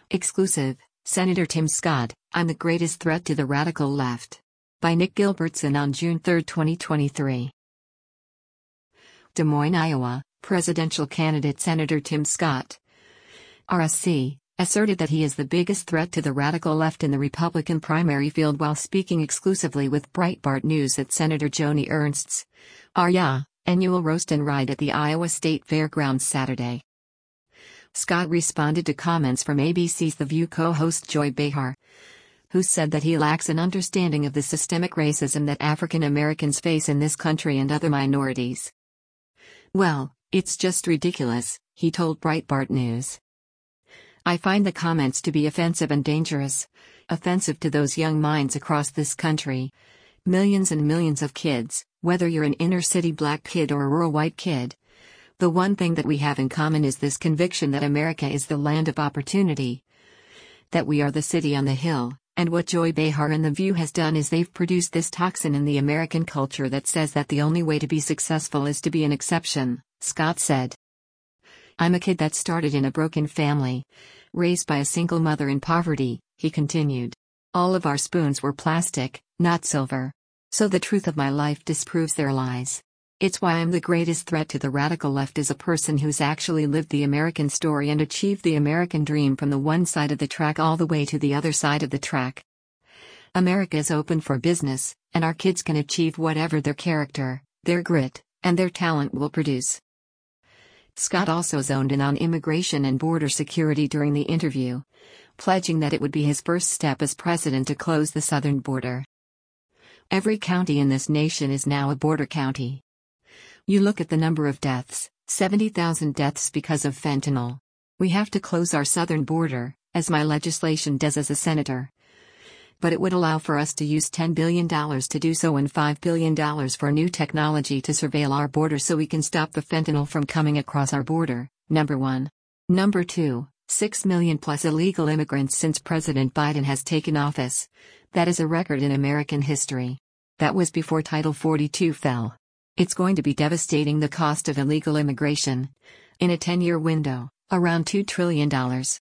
Exclusive, Senator Tim Scott, I'm the greatest threat to the radical left. By Nick Gilbertson on June 3, 2023. Des Moines, Iowa, presidential candidate Senator Tim Scott, RSC, asserted that he is the biggest threat to the radical left in the Republican primary field while speaking exclusively with Breitbart News at Senator Joni Ernst's annual roast and ride at the Iowa State Fairgrounds Saturday. Scott responded to comments from ABC's The View co-host Joy Behar, who said that he lacks an understanding of the systemic racism that African Americans face in this country and other minorities. "Well, it's just ridiculous," he told Breitbart News. "I find the comments to be offensive and dangerous, offensive to those young minds across this country. Millions and millions of kids, whether you're an inner-city black kid or a rural white kid. The one thing that we have in common is this conviction that America is the land of opportunity, that we are the city on the hill, and what Joy Behar and The View has done is they've produced this toxin in the American culture that says that the only way to be successful is to be an exception," Scott said. "I'm a kid that started in a broken family, raised by a single mother in poverty," he continued. "All of our spoons were plastic, not silver. So the truth of my life disproves their lies. It's why I'm the greatest threat to the radical left as a person who's actually lived the American story and achieved the American dream from the one side of the track all the way to the other side of the track. America is open for business, and our kids can achieve whatever their character, their grit, and their talent will produce." Scott also zoned in on immigration and border security during the interview, pledging that it would be his first step as president to close the southern border. "Every county in this nation is now a border county. You look at the number of deaths, 70,000 deaths because of fentanyl. We have to close our southern border, as my legislation does as a senator. But it would allow for us to use $10 billion to do so and $5 billion for new technology to surveil our border so we can stop the fentanyl from coming across our border, number one. Number two, 6 million plus illegal immigrants since President Biden has taken office. That is a record in American history. That was before Title 42 fell. It's going to be devastating. The cost of illegal immigration, in a 10-year window, around $2 trillion.